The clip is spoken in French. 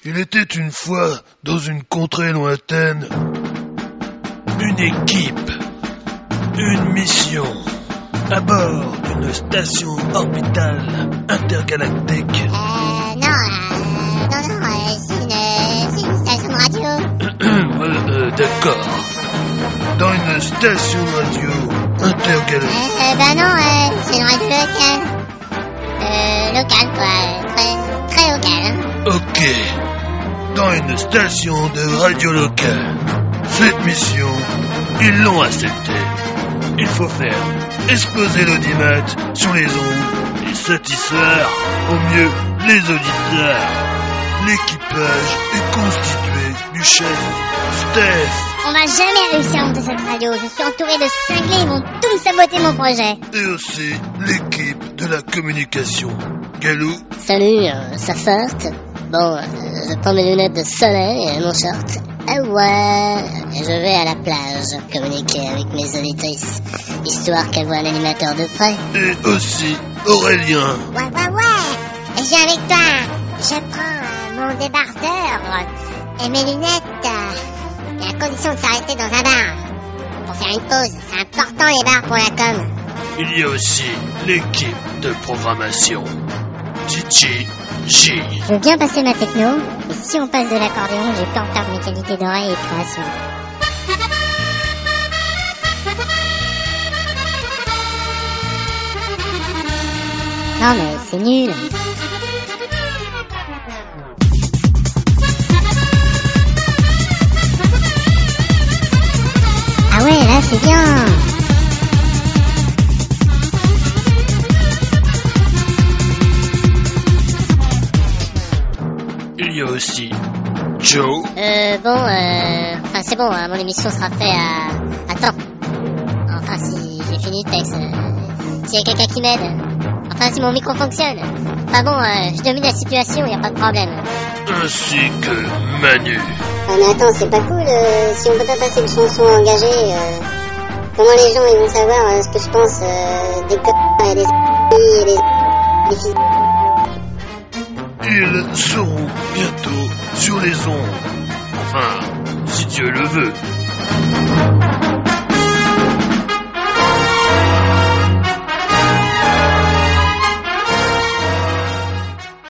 Il était une fois, dans une contrée lointaine, une équipe, une mission, à bord d'une station orbitale intergalactique. Non, c'est une station de radio. D'accord. Dans une station radio intergalactique. C'est une radio locale. Locale, quoi. Très locale, hein. Ok. Dans une station de radio locale. Cette mission, ils l'ont acceptée. Il faut faire exploser l'audimat sur les ondes et satisfaire au mieux les auditeurs. L'équipage est constitué du chef Steph. On va jamais réussir à monter cette radio. Je suis entouré de cinglés, ils vont tout me saboter mon projet. Et aussi l'équipe de la communication. Galou. Salut, ça sorte. Bon, je prends mes lunettes de soleil et mon short. Ah ouais, je vais à la plage communiquer avec mes auditrices, histoire qu'elles voient l'animateur de près. Et aussi Aurélien. Ouais. Et je viens avec toi. Je prends mon débardeur et mes lunettes. Et à condition de s'arrêter dans un bar pour faire une pause. C'est important les bars pour la com. Il y a aussi l'équipe de programmation. DJ J. Je veux bien passer ma techno, mais si on passe de l'accordéon, j'ai peur de perdre mes qualités d'oreille et de création. Non mais c'est nul. Ah ouais, là c'est bien. Il y a aussi Joe. Enfin c'est bon, hein, mon émission sera faite à temps. Enfin si j'ai fini le texte, s'il y a quelqu'un qui m'aide. Enfin si mon micro fonctionne. Enfin bon, je domine la situation, y a pas de problème. Ainsi que Manu. Mais attends, c'est pas cool, si on peut pas passer une chanson engagée, comment les gens ils vont savoir ce que je pense des et des et des filles. Ils seront bientôt sur les ondes. Enfin, si Dieu le veut.